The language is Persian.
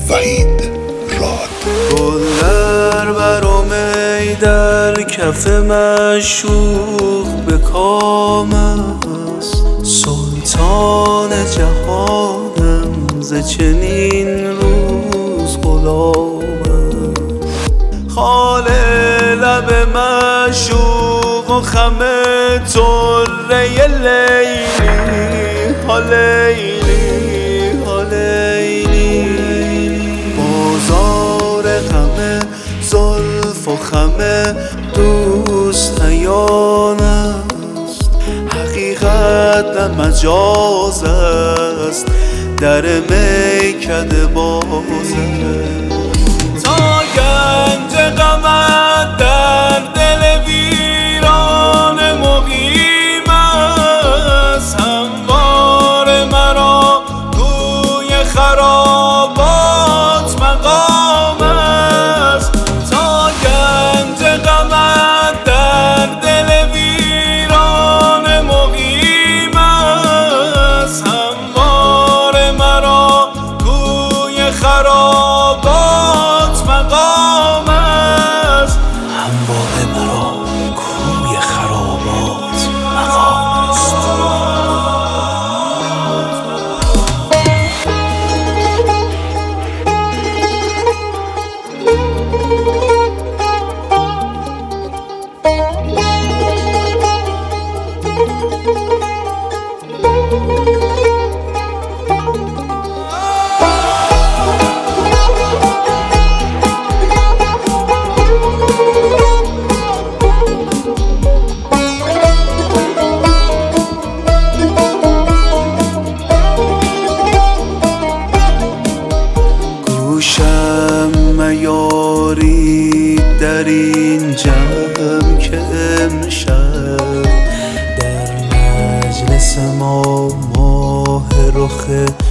وحید راد. گل در برام ای در کف مشوق به کام است، سلطان جهانم ز چنین روز غلام است. خال لب مشوق و خم طره لیلی، ها لیلی ها لیلی. بازار غم زلف و خم دوست عیان است، حقیقت نه مجاز است، در میکده باز است. تا گنج غمت در دل ویران مقیم است، هموار مرا گوی خرابات مقام است. تا گنج غمت در دل ویران مقیم است، هموار مرا گوی خرابات مقام است. هموار مرا کوی خرابات مقام است. گوشم میاری در این جمع که امشب در مجلس ما ماه رخ